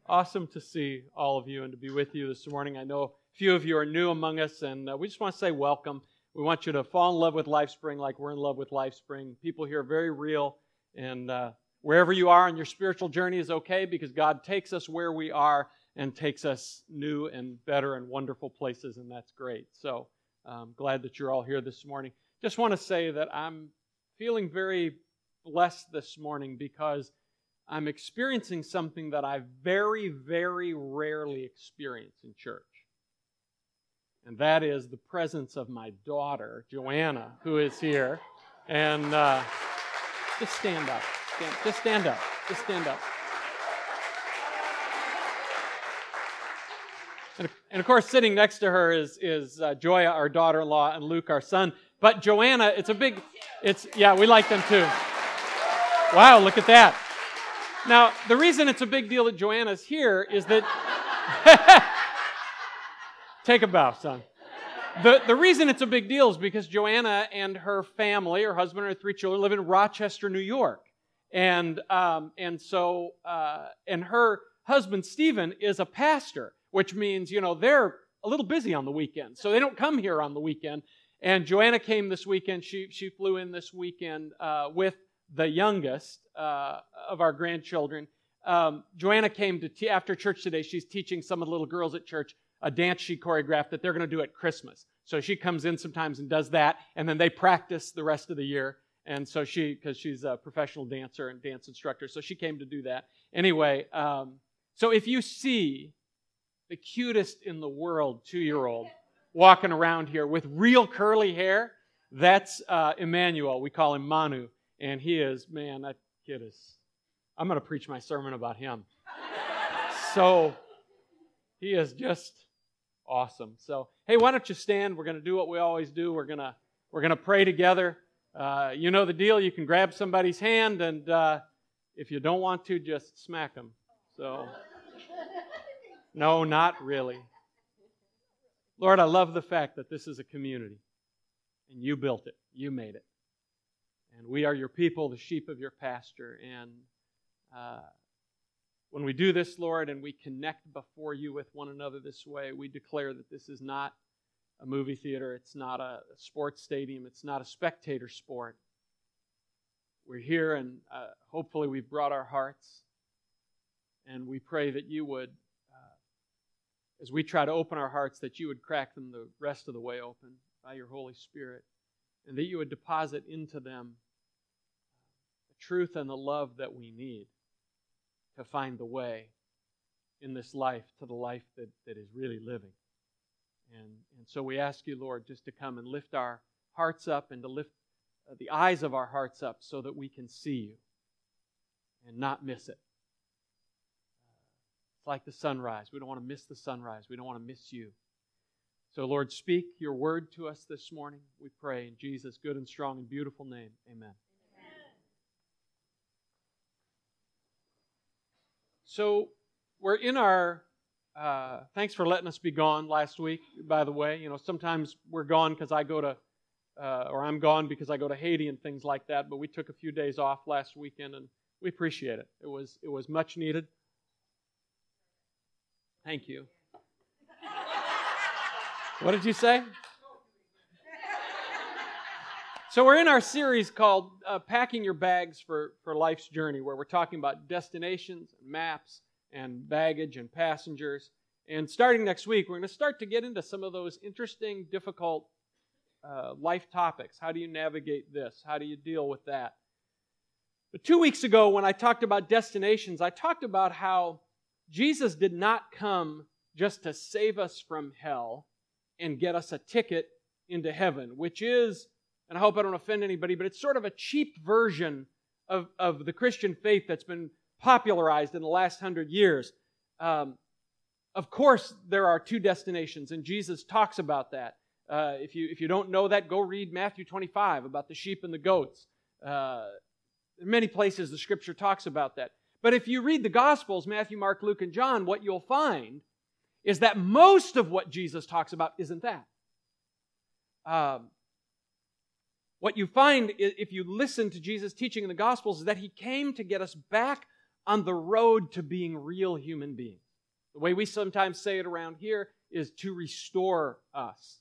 Awesome to see all of you and to be with you this morning. I know a few of you are new among us, and we just want to say welcome. We want you to fall in love with LifeSpring like we're in love with LifeSpring. People here are very real, and wherever you are on your spiritual journey is okay because God takes us where we are and takes us new and better and wonderful places, and that's great. So I'm glad that you're all here this morning. Just want to say that I'm feeling very blessed this morning because I'm experiencing something that I very, very rarely experience in church. And that is the presence of my daughter, Joanna, who is here. And just stand up. Just stand up. Just stand up. And of course, sitting next to her is Joya, our daughter-in-law, and Luke, our son. But Joanna, we like them too. Wow, look at that. Now, the reason it's a big deal that Joanna's here is that... Take a bow, son. The reason it's a big deal is because Joanna and her family, her husband and her 3 children, live in Rochester, New York. And her husband, Stephen, is a pastor, which means, they're a little busy on the weekend. So they don't come here on the weekend. And Joanna came this weekend. She flew in this weekend with the youngest of our grandchildren. Joanna came to after church today. She's teaching some of the little girls at church a dance she choreographed that they're going to do at Christmas. So she comes in sometimes and does that, and then they practice the rest of the year. And so because she's a professional dancer and dance instructor, so she came to do that. Anyway, so if you see the cutest in the world 2-year-old walking around here with real curly hair, that's Emmanuel. We call him Manu. And he is, man, that kid is, I'm going to preach my sermon about him. So, he is just awesome. So, hey, why don't you stand? We're going to do what we always do. We're going to pray together. You know the deal. You can grab somebody's hand, and if you don't want to, just smack them. So, no, not really. Lord, I love the fact that this is a community, and you built it. You made it. And we are your people, the sheep of your pasture. And when we do this, Lord, and we connect before you with one another this way, we declare that this is not a movie theater. It's not a sports stadium. It's not a spectator sport. We're here, and hopefully we've brought our hearts. And we pray that you would, as we try to open our hearts, that you would crack them the rest of the way open by your Holy Spirit. And that you would deposit into them the truth and the love that we need to find the way in this life to the life that is really living. And so we ask you, Lord, just to come and lift our hearts up and to lift the eyes of our hearts up so that we can see you and not miss it. It's like the sunrise. We don't want to miss the sunrise. We don't want to miss you. So, Lord, speak your word to us this morning. We pray in Jesus' good and strong and beautiful name. Amen. So, we're in our, thanks for letting us be gone last week, by the way. Sometimes we're gone because I go to, or I'm gone because I go to Haiti and things like that, but we took a few days off last weekend, and we appreciate it. It was much needed. Thank you. What did you say? So we're in our series called Packing Your Bags for Life's Journey, where we're talking about destinations, and maps, and baggage, and passengers. And starting next week, we're going to start to get into some of those interesting, difficult life topics. How do you navigate this? How do you deal with that? But 2 weeks ago, when I talked about destinations, I talked about how Jesus did not come just to save us from hell and get us a ticket into heaven, which is, and I hope I don't offend anybody, but it's sort of a cheap version of the Christian faith that's been popularized in the last 100 years. Of course, there are 2 destinations, and Jesus talks about that. If you don't know that, go read Matthew 25 about the sheep and the goats. In many places, the Scripture talks about that. But if you read the Gospels, Matthew, Mark, Luke, and John, what you'll find is that most of what Jesus talks about isn't that. What you find if you listen to Jesus' teaching in the Gospels is that He came to get us back on the road to being real human beings. The way we sometimes say it around here is to restore us.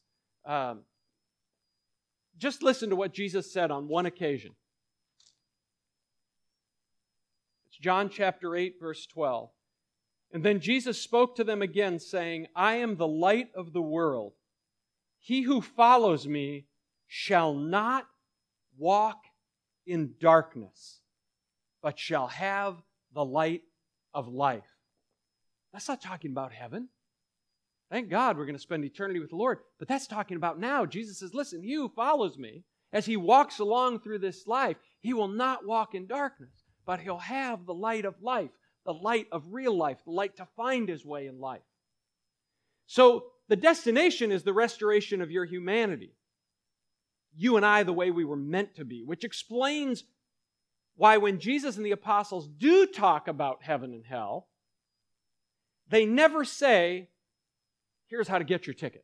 Just listen to what Jesus said on one occasion. It's John chapter 8, verse 12. And then Jesus spoke to them again, saying, I am the light of the world. He who follows me shall not walk in darkness, but shall have the light of life. That's not talking about heaven. Thank God we're going to spend eternity with the Lord. But that's talking about now. Jesus says, listen, he who follows me, as he walks along through this life, he will not walk in darkness, but he'll have the light of life, the light of real life, the light to find his way in life. So the destination is the restoration of your humanity. You and I the way we were meant to be, which explains why when Jesus and the apostles do talk about heaven and hell, they never say, here's how to get your ticket.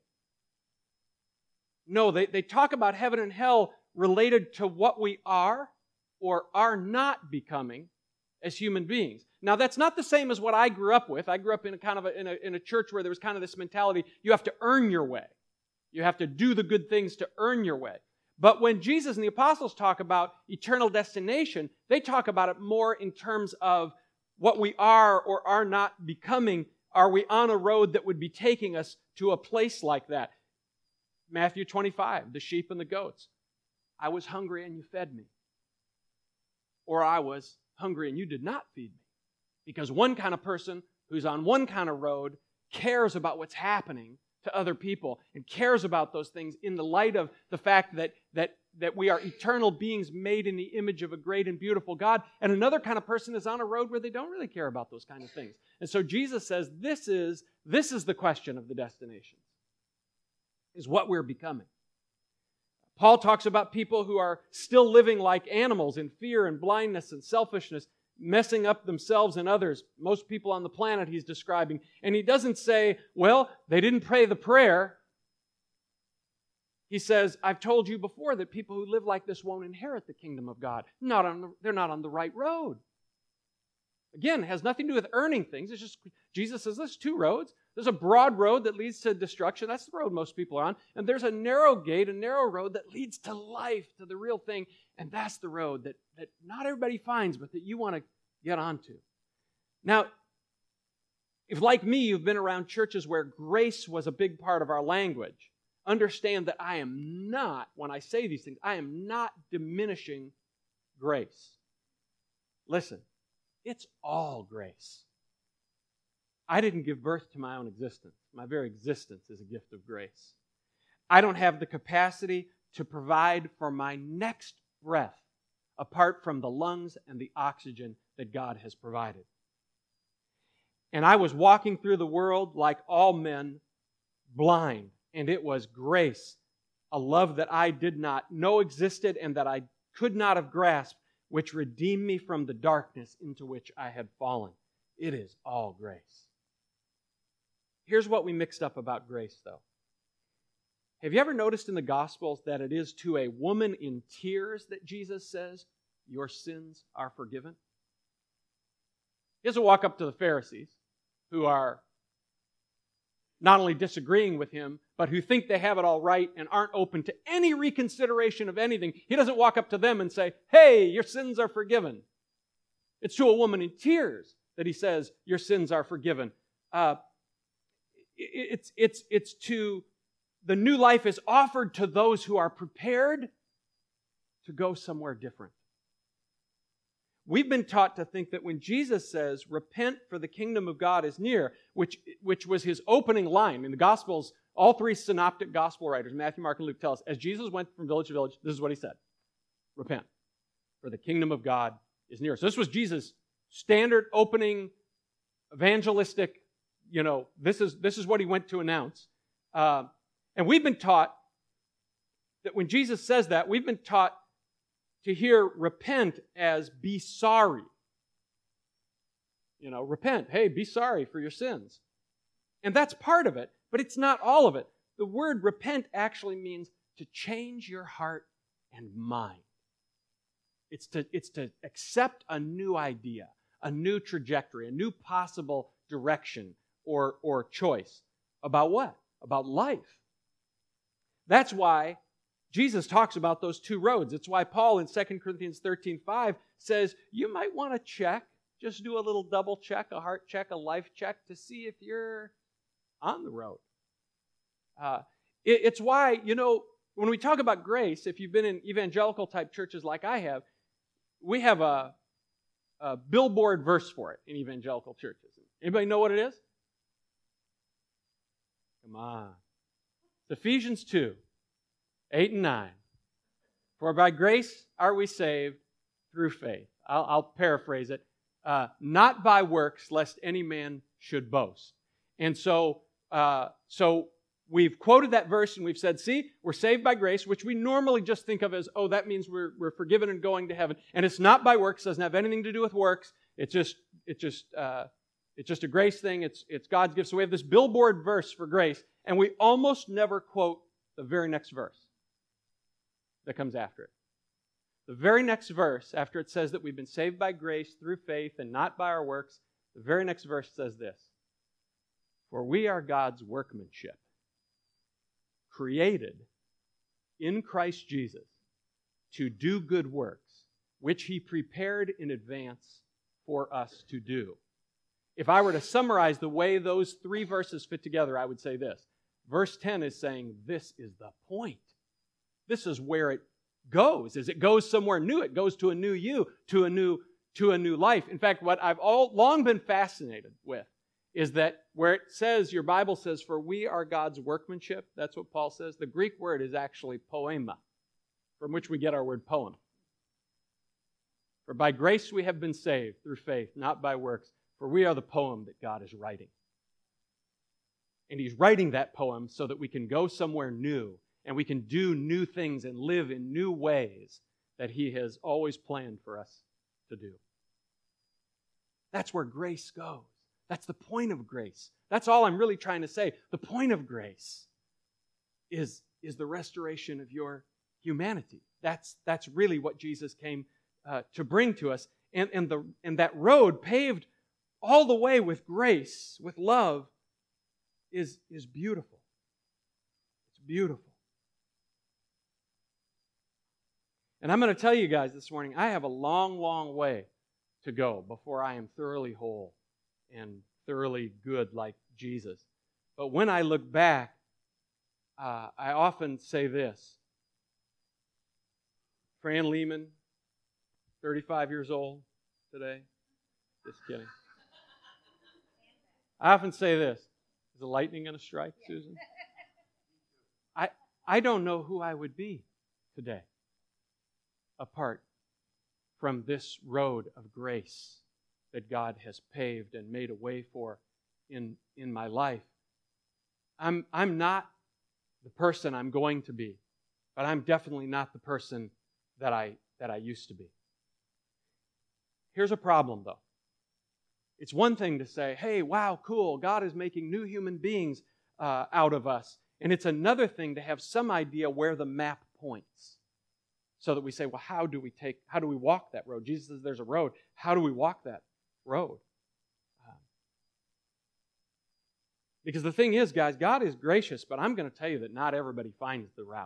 No, they talk about heaven and hell related to what we are or are not becoming as human beings. Now, that's not the same as what I grew up with. I grew up in a church where there was kind of this mentality, you have to earn your way. You have to do the good things to earn your way. But when Jesus and the apostles talk about eternal destination, they talk about it more in terms of what we are or are not becoming. Are we on a road that would be taking us to a place like that? Matthew 25, the sheep and the goats. I was hungry and you fed me. Or I was hungry and you did not feed me. Because one kind of person who's on one kind of road cares about what's happening to other people and cares about those things in the light of the fact that we are eternal beings made in the image of a great and beautiful God. And another kind of person is on a road where they don't really care about those kind of things. And so Jesus says this is the question of the destination, is what we're becoming. Paul talks about people who are still living like animals in fear and blindness and selfishness, messing up themselves and others. Most people on the planet he's describing. And he doesn't say, well, they didn't pray the prayer. He says, I've told you before that people who live like this won't inherit the kingdom of God. They're not on the right road. Again, it has nothing to do with earning things. It's just, Jesus says there's two roads. There's a broad road that leads to destruction. That's the road most people are on. And there's a narrow gate, a narrow road that leads to life, to the real thing. And that's the road that not everybody finds, but that you want to get onto. Now, if like me, you've been around churches where grace was a big part of our language, understand that I am not, when I say these things, I am not diminishing grace. Listen, it's all grace. I didn't give birth to my own existence. My very existence is a gift of grace. I don't have the capacity to provide for my next breath apart from the lungs and the oxygen that God has provided. And I was walking through the world like all men, blind, and it was grace, a love that I did not know existed and that I could not have grasped, which redeemed me from the darkness into which I had fallen. It is all grace. Here's what we mixed up about grace, though. Have you ever noticed in the Gospels that it is to a woman in tears that Jesus says, your sins are forgiven? He doesn't walk up to the Pharisees, who are not only disagreeing with him, but who think they have it all right and aren't open to any reconsideration of anything. He doesn't walk up to them and say, hey, your sins are forgiven. It's to a woman in tears that he says, your sins are forgiven. It's to the new life is offered to those who are prepared to go somewhere different. We've been taught to think that when Jesus says, repent for the kingdom of God is near, which was his opening line in the Gospels, all three synoptic gospel writers, Matthew, Mark, and Luke, tell us, as Jesus went from village to village, this is what he said. Repent, for the kingdom of God is near. So this was Jesus' standard opening evangelistic, this is what he went to announce. And we've been taught that when Jesus says that, we've been taught to hear repent as be sorry. Repent. Hey, be sorry for your sins. And that's part of it, but it's not all of it. The word repent actually means to change your heart and mind. It's to accept a new idea, a new trajectory, a new possible direction or choice. About what? About life. That's why Jesus talks about those two roads. It's why Paul in 2 Corinthians 13:5 says, you might want to check, just do a little double check, a heart check, a life check to see if you're on the road. It's why, when we talk about grace, if you've been in evangelical type churches like I have, we have a billboard verse for it in evangelical churches. Anybody know what it is? Come on. It's Ephesians 2, 8 and 9. For by grace are we saved through faith. I'll paraphrase it. Not by works, lest any man should boast. And so we've quoted that verse and we've said, see, we're saved by grace, which we normally just think of as, that means we're forgiven and going to heaven. And it's not by works, doesn't have anything to do with works. It's just a grace thing. It's God's gift. So we have this billboard verse for grace, and we almost never quote the very next verse that comes after it. The very next verse, after it says that we've been saved by grace through faith and not by our works, the very next verse says this: for we are God's workmanship, created in Christ Jesus to do good works, which He prepared in advance for us to do. If I were to summarize the way those three verses fit together, I would say this. Verse 10 is saying, this is the point. This is where it goes. As it goes somewhere new, it goes to a new you, to a new life. In fact, what I've long been fascinated with is that where it says, your Bible says, for we are God's workmanship, that's what Paul says. The Greek word is actually poema, from which we get our word poem. For by grace we have been saved through faith, not by works, for we are the poem that God is writing. And He's writing that poem so that we can go somewhere new and we can do new things and live in new ways that He has always planned for us to do. That's where grace goes. That's the point of grace. That's all I'm really trying to say. The point of grace is the restoration of your humanity. That's really what Jesus came to bring to us. And that road paved all the way with grace, with love, is beautiful. It's beautiful. And I'm going to tell you guys this morning, I have a long, long way to go before I am thoroughly whole and thoroughly good like Jesus. But when I look back, I often say this. Fran Lehman, 35 years old today. Just kidding. I often say this. Is the lightning going to strike, Susan? I don't know who I would be today apart from this road of grace that God has paved and made a way for in my life. I'm not the person I'm going to be, but I'm definitely not the person that I used to be. Here's a problem, though. It's one thing to say, hey, wow, cool, God is making new human beings out of us. And it's another thing to have some idea where the map points. So that we say, well, how do we walk that road? Jesus says there's a road. How do we walk that road? Because the thing is, guys, God is gracious, but I'm going to tell you that not everybody finds the route.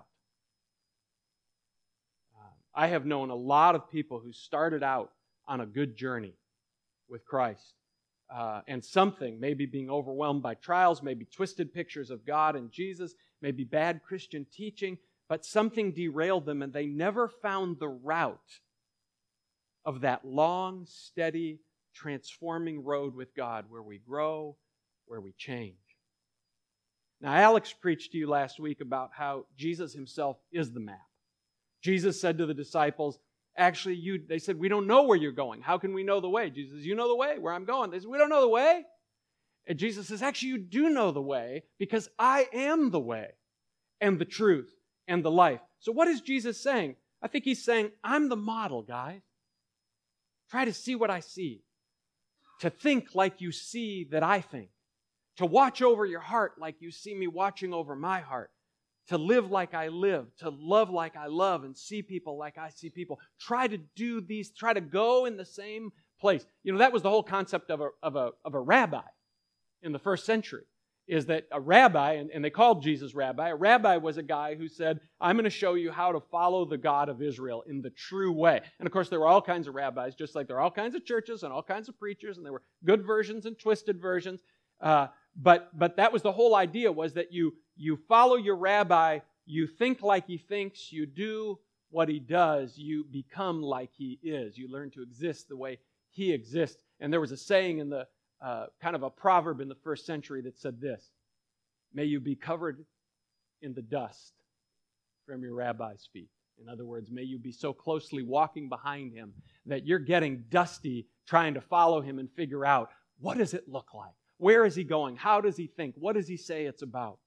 I have known a lot of people who started out on a good journey with Christ. And something, maybe being overwhelmed by trials, maybe twisted pictures of God and Jesus, maybe bad Christian teaching, but something derailed them and they never found the route of that long, steady, transforming road with God where we grow, where we change. Now, Alex preached to you last week about how Jesus Himself is the map. Jesus said to the disciples, actually, they said, we don't know where you're going. How can we know the way? Jesus says, you know the way, where I'm going. They said, we don't know the way. And Jesus says, actually, you do know the way because I am the way and the truth and the life. So what is Jesus saying? I think He's saying, I'm the model, guys. Try to see what I see. To think like you see that I think. To watch over your heart like you see me watching over my heart. To live like I live. To love like I love and see people like I see people. Try to do these. Try to go in the same place. That was the whole concept of a rabbi in the first century, is that a rabbi, and they called Jesus rabbi, a rabbi was a guy who said, I'm going to show you how to follow the God of Israel in the true way. And of course, there were all kinds of rabbis, just like there are all kinds of churches and all kinds of preachers, and there were good versions and twisted versions. But that was the whole idea, was that you follow your rabbi, you think like he thinks, you do what he does, you become like he is. You learn to exist the way he exists. And there was a saying in the kind of a proverb in the first century that said this: may you be covered in the dust from your rabbi's feet. In other words, may you be so closely walking behind him that you're getting dusty trying to follow him and figure out, what does it look like? Where is he going? How does he think? What does he say it's about?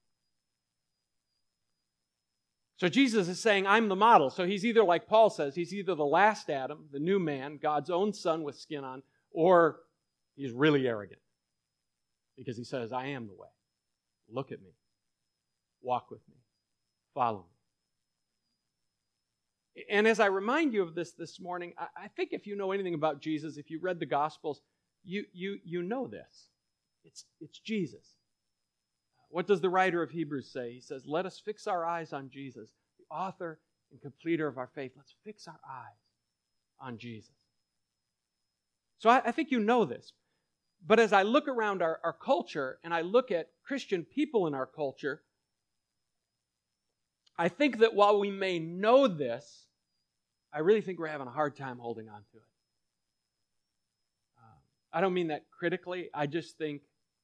So Jesus is saying, I'm the model. So he's either, like Paul says, he's either the last Adam, the new man, God's own son with skin on, or he's really arrogant. Because he says, I am the way. Look at me. Walk with me. Follow me. And as I remind you of this morning, I think if you know anything about Jesus, if you read the Gospels, you know this. It's Jesus. What does the writer of Hebrews say? He says, let us fix our eyes on Jesus, the author and completer of our faith. Let's fix our eyes on Jesus. So I think you know this. But as I look around our culture and I look at Christian people in our culture, I think that while we may know this, I really think we're having a hard time holding on to it. I don't mean that critically. I just think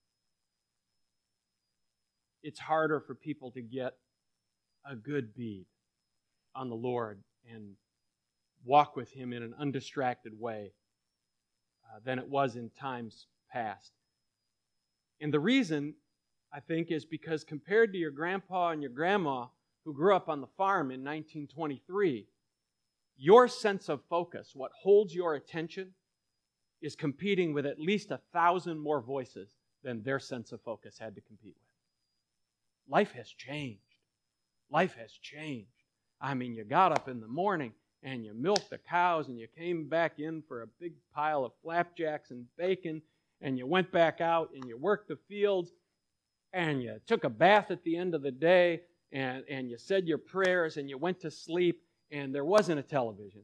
it's harder for people to get a good bead on the Lord and walk with Him in an undistracted way than it was in times past. And the reason, I think, is because compared to your grandpa and your grandma who grew up on the farm in 1923, your sense of focus, what holds your attention, is competing with at least 1,000 more voices than their sense of focus had to compete with. Life has changed. Life has changed. I mean, you got up in the morning and you milked the cows and you came back in for a big pile of flapjacks and bacon, and you went back out and you worked the fields and you took a bath at the end of the day and you said your prayers and you went to sleep, and there wasn't a television.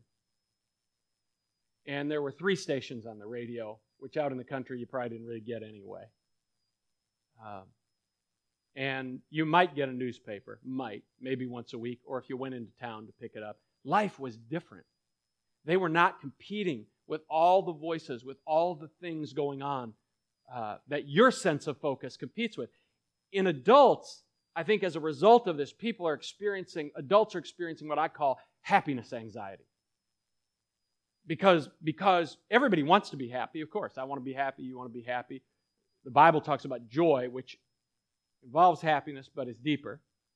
And there were 3 stations on the radio, which out in the country you probably didn't really get anyway. And you might get a newspaper, maybe once a week, or if you went into town to pick it up. Life was different. They were not competing with all the voices, with all the things going on that your sense of focus competes with. In adults, I think as a result of this, adults are experiencing what I call happiness anxiety. Because everybody wants to be happy, of course. I want to be happy, you want to be happy. The Bible talks about joy, which involves happiness, but is deeper.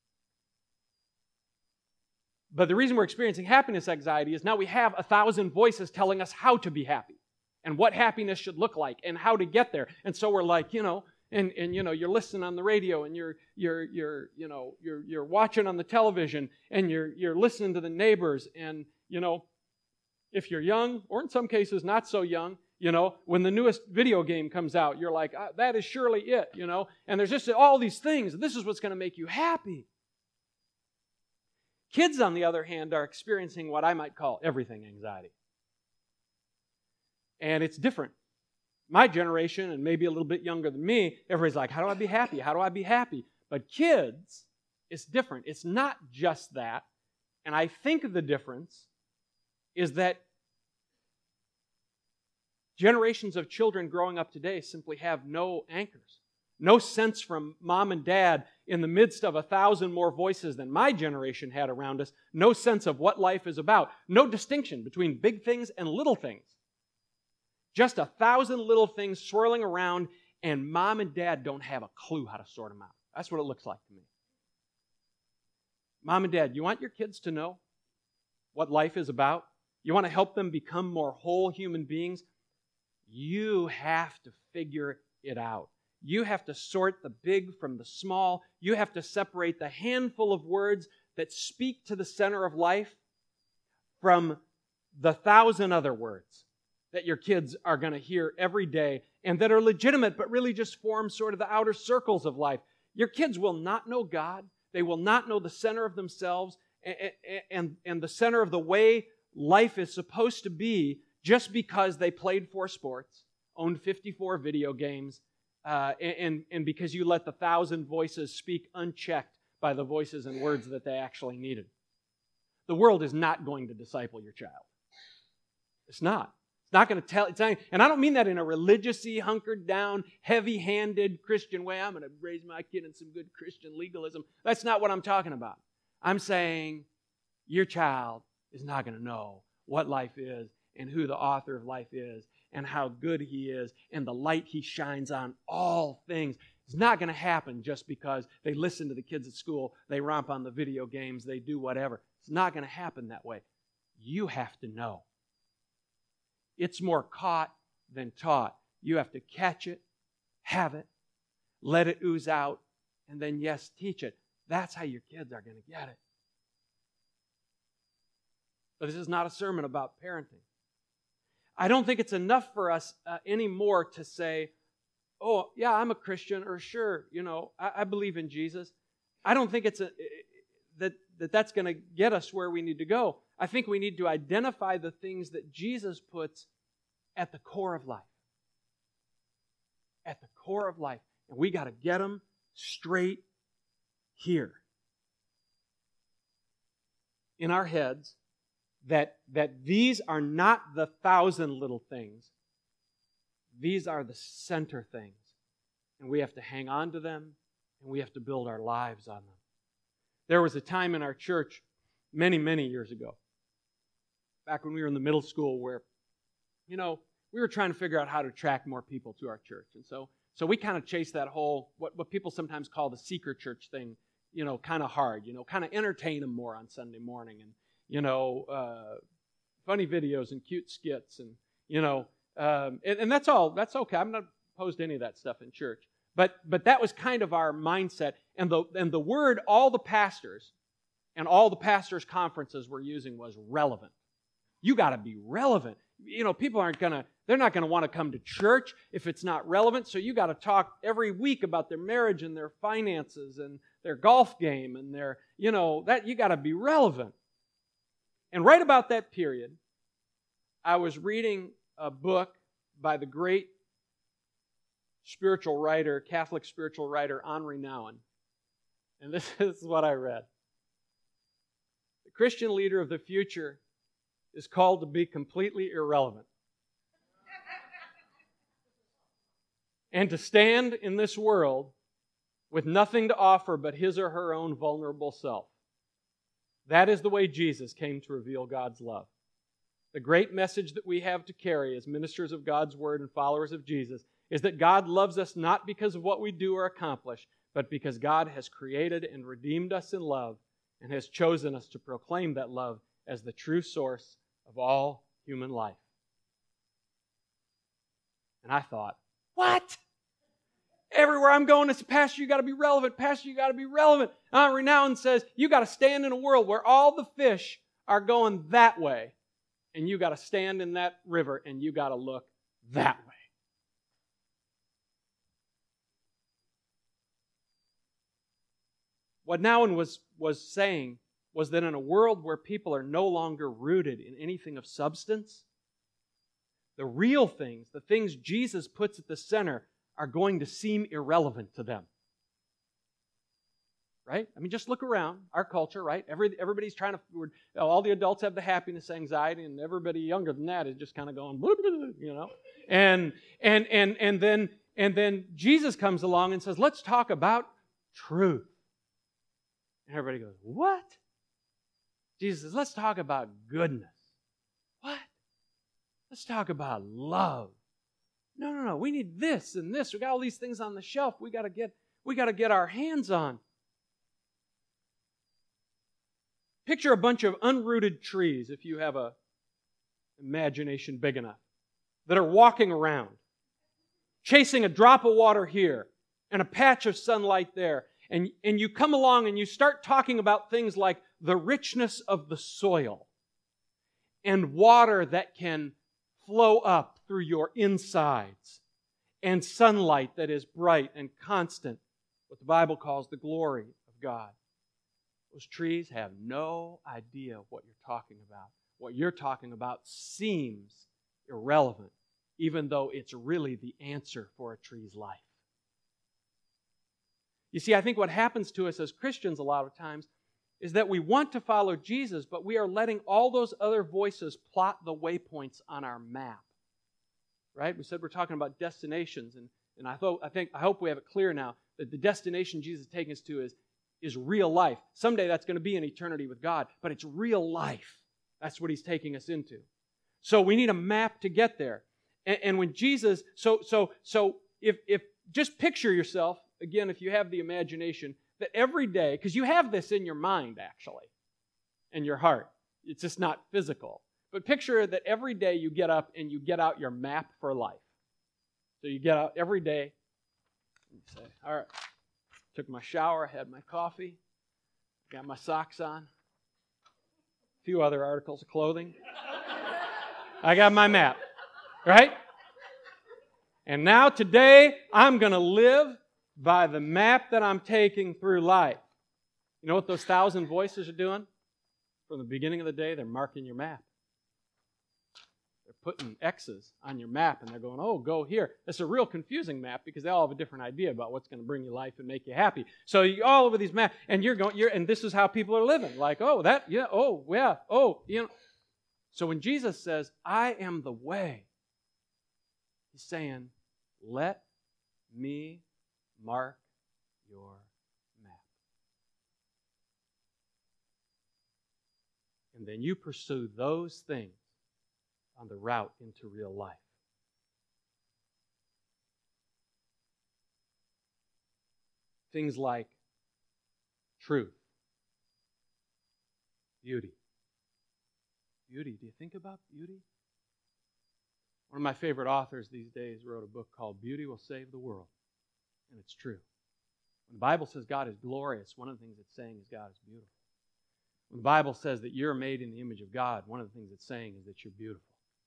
But the reason we're experiencing happiness anxiety is now we have 1,000 voices telling us how to be happy and what happiness should look like and how to get there. And so we're like, and you're listening on the radio and you're watching on the television and you're listening to the neighbors, and if you're young, or in some cases not so young, when the newest video game comes out, you're like, that is surely it, and there's just all these things. This is what's going to make you happy. Kids, on the other hand, are experiencing what I might call everything anxiety. And it's different. My generation, and maybe a little bit younger than me, everybody's like, how do I be happy? How do I be happy? But kids, it's different. It's not just that. And I think the difference is that generations of children growing up today simply have no anchors, no sense from mom and dad in the midst of 1,000 more voices than my generation had around us, no sense of what life is about, no distinction between big things and little things. Just 1,000 little things swirling around, and mom and dad don't have a clue how to sort them out. That's what it looks like to me. Mom and dad, you want your kids to know what life is about? You want to help them become more whole human beings? You have to figure it out. You have to sort the big from the small. You have to separate the handful of words that speak to the center of life from the 1,000 other words that your kids are going to hear every day and that are legitimate, but really just form sort of the outer circles of life. Your kids will not know God. They will not know the center of themselves and the center of the way life is supposed to be just because they played 4 sports, owned 54 video games, and because you let the 1,000 voices speak unchecked by the voices and words that they actually needed. The world is not going to disciple your child. It's not. It's not going to tell. And I don't mean that in a religious-y, hunkered down, heavy-handed Christian way. I'm going to raise my kid in some good Christian legalism. That's not what I'm talking about. I'm saying your child is not going to know what life is and who the author of life is and how good He is and the light He shines on all things. It's not going to happen just because they listen to the kids at school, they romp on the video games, they do whatever. It's not going to happen that way. You have to know. It's more caught than taught. You have to catch it, have it, let it ooze out, and then, yes, teach it. That's how your kids are going to get it. But this is not a sermon about parenting. I don't think it's enough for us anymore to say, oh, yeah, I'm a Christian, or sure, I believe in Jesus. I don't think it's that's going to get us where we need to go. I think we need to identify the things that Jesus puts at the core of life. At the core of life. And we got to get them straight here. In our heads, that these are not the 1,000 little things. These are the center things. And we have to hang on to them, and we have to build our lives on them. There was a time in our church many, many years ago, back when we were in the middle school, where, we were trying to figure out how to attract more people to our church. And so we kind of chased that whole, what people sometimes call the seeker church thing, kind of hard, kind of entertain them more on Sunday morning, and, funny videos and cute skits, and, and that's all. That's okay. I'm not opposed to any of that stuff in church. But that was kind of our mindset. And the word all the pastors and all the pastors' conferences were using was relevant. You got to be relevant. People they're not going to want to come to church if it's not relevant. So you got to talk every week about their marriage and their finances and their golf game and their, that you got to be relevant. And right about that period, I was reading a book by the great spiritual writer, Catholic spiritual writer, Henri Nouwen. And this is what I read. The Christian leader of the future is called to be completely irrelevant. And to stand in this world with nothing to offer but his or her own vulnerable self. That is the way Jesus came to reveal God's love. The great message that we have to carry as ministers of God's Word and followers of Jesus is that God loves us not because of what we do or accomplish, but because God has created and redeemed us in love and has chosen us to proclaim that love as the true source of all human life. And I thought, what? Everywhere I'm going, it's, Pastor, you got to be relevant. Pastor, you got to be relevant. Henri Nouwen says, you got to stand in a world where all the fish are going that way, and you got to stand in that river, and you got to look that way. What Nouwen was saying was that in a world where people are no longer rooted in anything of substance, the real things, the things Jesus puts at the center, are going to seem irrelevant to them. Right? I mean, just look around our culture, right? Everybody's trying to, all the adults have the happiness anxiety, and everybody younger than that is just kind of going, and then Jesus comes along and says, let's talk about truth. And everybody goes, what? Jesus says, let's talk about goodness. What? Let's talk about love. No. We need this and this. We got all these things on the shelf. We got to get our hands on. Picture a bunch of unrooted trees, if you have a imagination big enough, that are walking around, chasing a drop of water here and a patch of sunlight there. And you come along and you start talking about things like the richness of the soil and water that can flow up through your insides, and sunlight that is bright and constant, what the Bible calls the glory of God. Those trees have no idea what you're talking about. What you're talking about seems irrelevant, even though it's really the answer for a tree's life. You see, I think what happens to us as Christians a lot of times is that we want to follow Jesus, but we are letting all those other voices plot the waypoints on our map. Right? We said we're talking about destinations, and I hope we have it clear now that the destination Jesus is taking us to is real life. Someday that's going to be an eternity with God, but it's real life. That's what He's taking us into. So we need a map to get there. And when Jesus, if just picture yourself, again, if you have the imagination, that every day, because you have this in your mind, actually, and your heart. It's just not physical. But picture that every day you get up and you get out your map for life. So you get out every day and you say, all right, took my shower, had my coffee, got my socks on, a few other articles of clothing. I got my map, right? And now today, I'm going to live by the map that I'm taking through life. You know what those 1,000 voices are doing? From the beginning of the day, they're marking your map. They're putting X's on your map, and they're going, oh, go here. It's a real confusing map because they all have a different idea about what's going to bring you life and make you happy. So you're all over these maps, and and this is how people are living. Like, oh, that, yeah, oh, yeah, oh, you know. So when Jesus says, I am the way, He's saying, let me mark your map. And then you pursue those things on the route into real life. Things like truth, beauty. Beauty. Do you think about beauty? One of my favorite authors these days wrote a book called Beauty Will Save the World. And it's true. When the Bible says God is glorious, one of the things it's saying is God is beautiful. When the Bible says that you're made in the image of God, one of the things it's saying is that you're beautiful.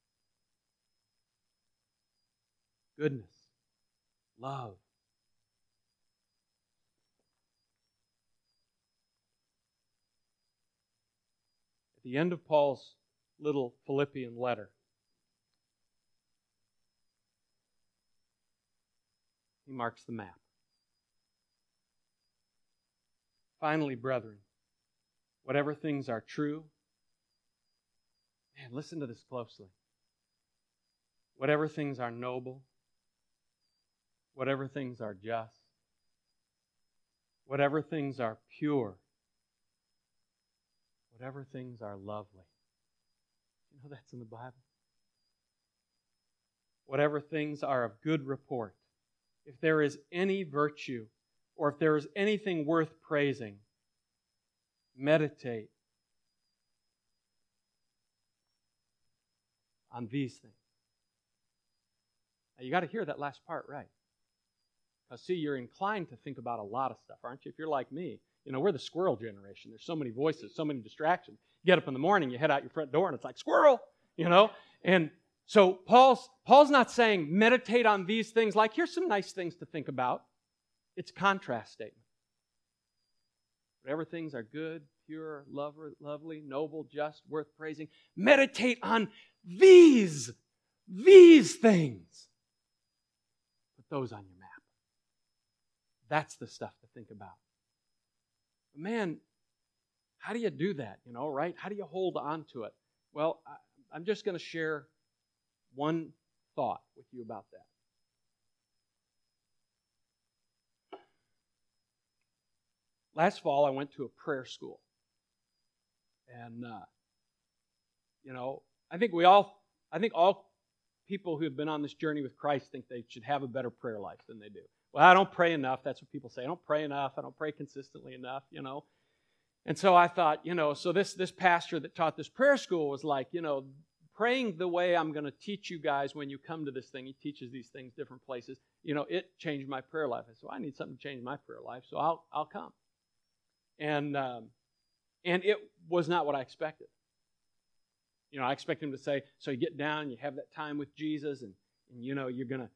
Goodness, love. At the end of Paul's little Philippian letter, he marks the map. Finally, brethren, whatever things are true, man, listen to this closely. Whatever things are noble, whatever things are just, whatever things are pure, whatever things are lovely. You know that's in the Bible. Whatever things are of good report. If there is any virtue, or if there is anything worth praising, meditate on these things. Now, you got to hear that last part right. Because, see, you're inclined to think about a lot of stuff, aren't you? If you're like me, you know, we're the squirrel generation. There's so many voices, so many distractions. You get up in the morning, you head out your front door, and it's like, squirrel, you know? And so Paul's not saying meditate on these things like, here's some nice things to think about. It's a contrast statement. Whatever things are good, pure, lovely, noble, just, worth praising, meditate on these things. Put those on your map. That's the stuff to think about. But man, how do you do that, you know, right? How do you hold on to it? Well, I'm just going to share one thought with you about that. Last fall, I went to a prayer school. And, you know, I think all people who have been on this journey with Christ think they should have a better prayer life than they do. Well, I don't pray enough. That's what people say. I don't pray enough. I don't pray consistently enough, you know. And so I thought, you know, so this pastor that taught this prayer school was like, you know, praying the way I'm going to teach you guys when you come to this thing. He teaches these things different places. You know, it changed my prayer life. I said, well, I need something to change my prayer life, so I'll come. And it was not what I expected. I expect him to say, so you get down, you have that time with Jesus, and you're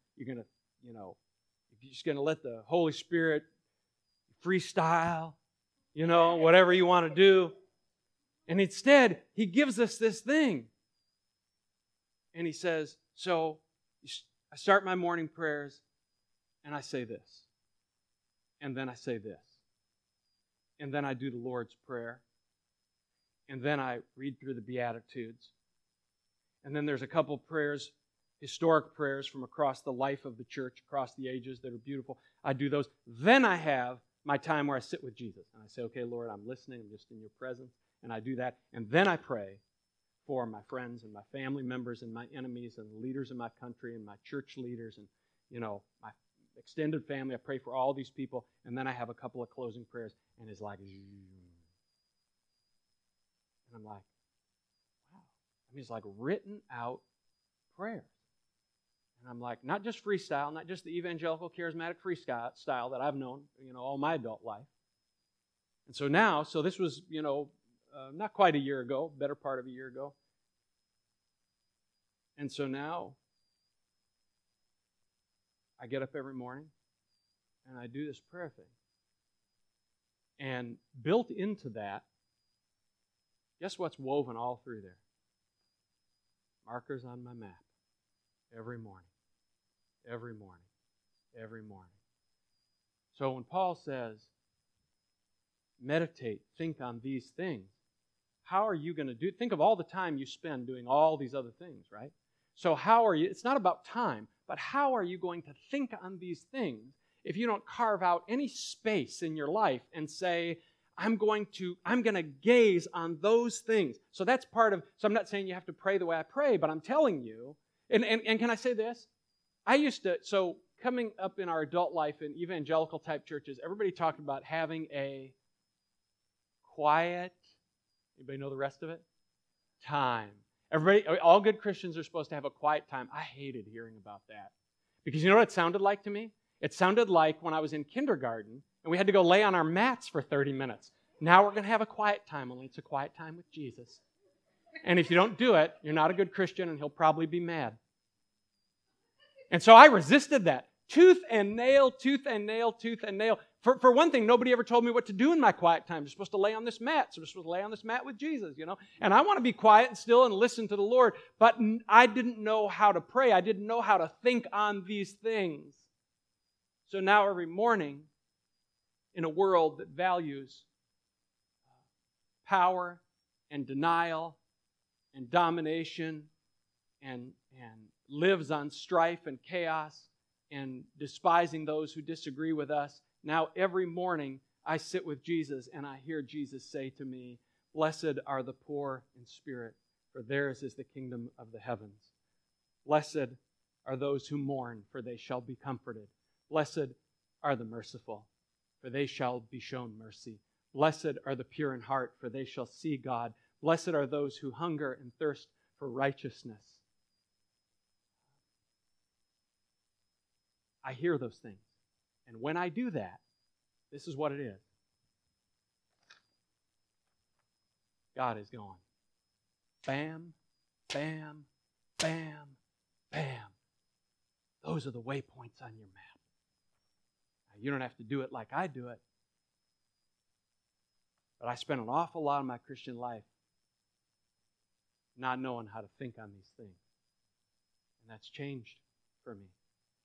just gonna let the Holy Spirit freestyle, whatever you want to do. And instead, he gives us this thing. And he says, so I start my morning prayers, and I say this. And then I say this. And then I do the Lord's Prayer. And then I read through the Beatitudes. And then there's a couple prayers, historic prayers from across the life of the church, across the ages that are beautiful. I do those. Then I have my time where I sit with Jesus. And I say, okay, Lord, I'm listening. I'm just in your presence. And I do that. And then I pray for my friends and my family members and my enemies and the leaders of my country and my church leaders and, my extended family. I pray for all these people. And then I have a couple of closing prayers. And it's like, and I'm like, wow. I mean, it's like written out prayers. And I'm like, not just freestyle, not just the evangelical charismatic freestyle that I've known, all my adult life. And so this was, not quite a year ago, better part of a year ago. And so now, I get up every morning, and I do this prayer thing. And built into that, guess what's woven all through there? Markers on my map. Every morning. Every morning. Every morning. So when Paul says, meditate, think on these things, how are you going to think of all the time you spend doing all these other things, right? So how are you, it's not about time, but how are you going to think on these things if you don't carve out any space in your life and say, I'm going to gaze on those things. So that's part of, so I'm not saying you have to pray the way I pray, but I'm telling you, and can I say this? So coming up in our adult life in evangelical type churches, everybody talked about having a quiet, anybody know the rest of it? Time. Everybody, all good Christians are supposed to have a quiet time. I hated hearing about that. Because you know what it sounded like to me? It sounded like when I was in kindergarten and we had to go lay on our mats for 30 minutes. Now we're going to have a quiet time, only it's a quiet time with Jesus. And if you don't do it, you're not a good Christian and he'll probably be mad. And so I resisted that. Tooth and nail, tooth and nail, tooth and nail. For one thing, nobody ever told me what to do in my quiet time. You're supposed to lay on this mat. So we're supposed to lay on this mat with Jesus, And I want to be quiet and still and listen to the Lord. But I didn't know how to pray. I didn't know how to think on these things. So now every morning, in a world that values power and denial and domination and lives on strife and chaos and despising those who disagree with us, now every morning I sit with Jesus and I hear Jesus say to me, blessed are the poor in spirit, for theirs is the kingdom of the heavens. Blessed are those who mourn, for they shall be comforted. Blessed are the merciful, for they shall be shown mercy. Blessed are the pure in heart, for they shall see God. Blessed are those who hunger and thirst for righteousness. I hear those things. And when I do that, this is what it is. God is going. Bam, bam, bam, bam. Those are the waypoints on your map. Now, you don't have to do it like I do it. But I spent an awful lot of my Christian life not knowing how to think on these things. And that's changed for me.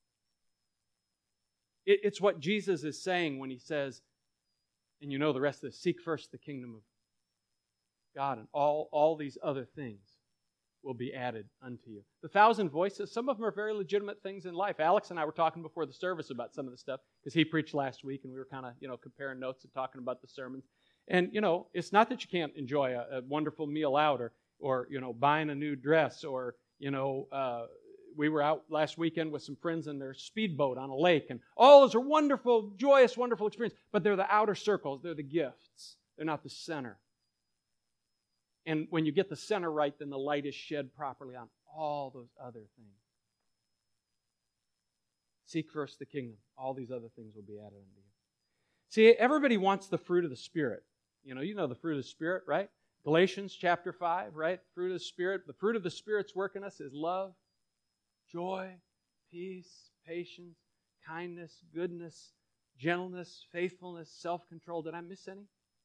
It's what Jesus is saying when he says, and you know the rest of this, seek first the kingdom of God, and all these other things will be added unto you. The 1,000 voices, some of them are very legitimate things in life. Alex and I were talking before the service about some of the stuff, because he preached last week, and we were kind of, comparing notes and talking about the sermons. And, it's not that you can't enjoy a wonderful meal out, or buying a new dress, or, we were out last weekend with some friends in their speedboat on a lake, and all those are wonderful, joyous, wonderful experiences, but they're the outer circles. They're the gifts. They're not the center. And when you get the center right, then the light is shed properly on all those other things. Seek first the kingdom. All these other things will be added unto you. See, everybody wants the fruit of the Spirit. You know the fruit of the Spirit, right? Galatians chapter 5, right? Fruit of the Spirit. The fruit of the Spirit's work in us is love, joy, peace, patience, kindness, goodness, gentleness, faithfulness, self-control. Did I miss any?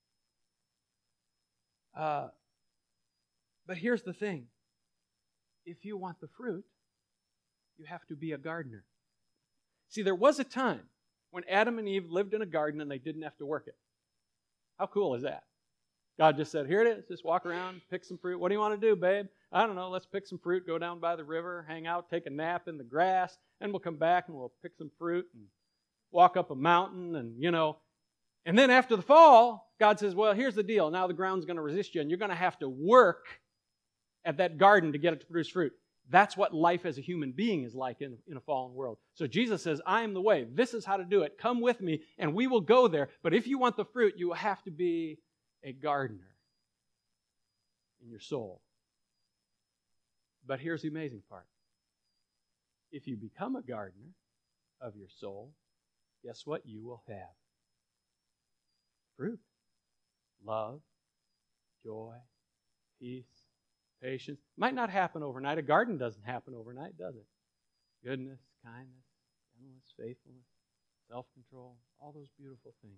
But here's the thing. If you want the fruit, you have to be a gardener. See, there was a time when Adam and Eve lived in a garden and they didn't have to work it. How cool is that? God just said, here it is. Just walk around, pick some fruit. What do you want to do, babe? I don't know. Let's pick some fruit, go down by the river, hang out, take a nap in the grass, and we'll come back and we'll pick some fruit and walk up a mountain and, And then after the fall, God says, well, here's the deal. Now the ground's going to resist you, and you're going to have to work at that garden to get it to produce fruit. That's what life as a human being is like in a fallen world. So Jesus says, I am the way. This is how to do it. Come with me, and we will go there. But if you want the fruit, you have to be a gardener in your soul. But here's the amazing part. If you become a gardener of your soul, guess what you will have? Fruit. Love, joy, peace, patience. Might not happen overnight. A garden doesn't happen overnight, does it? Goodness, kindness, gentleness, faithfulness, self-control, all those beautiful things.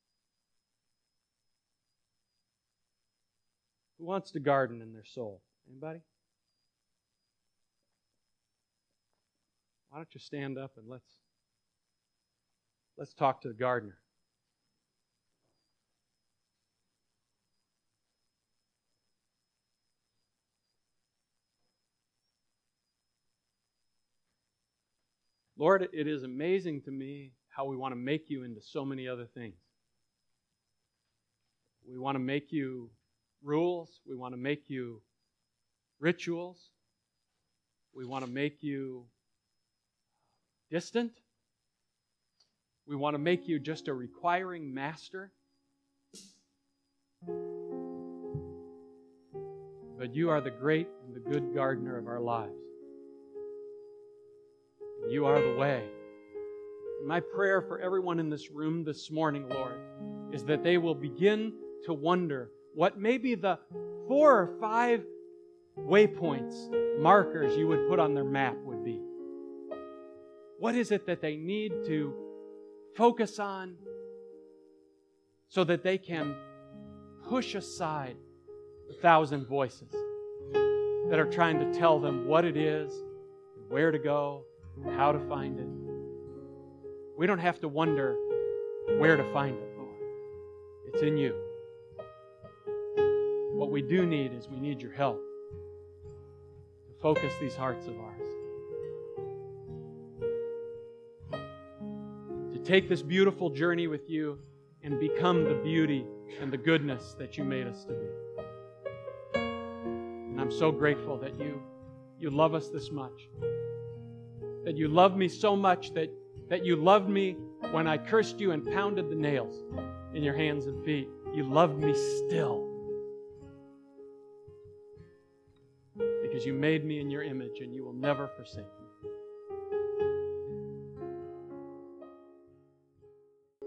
Who wants to garden in their soul? Anybody? Why don't you stand up and let's talk to the gardener. Lord, it is amazing to me how we want to make you into so many other things. We want to make you rules. We want to make you rituals. We want to make you distant. We want to make you just a requiring master. But you are the great and the good gardener of our lives. You are the way. My prayer for everyone in this room this morning, Lord, is that they will begin to wonder what maybe the 4 or 5 waypoints, markers you would put on their map would be. What is it that they need to focus on so that they can push aside 1,000 voices that are trying to tell them what it is, where to go, and how to find it? We don't have to wonder where to find it, Lord. It's in you. What we do need is we need your help to focus these hearts of ours. To take this beautiful journey with you and become the beauty and the goodness that you made us to be. And I'm so grateful that you love us this much. That you love me so much that you loved me when I cursed you and pounded the nails in your hands and feet. You loved me still. Because you made me in your image and you will never forsake me.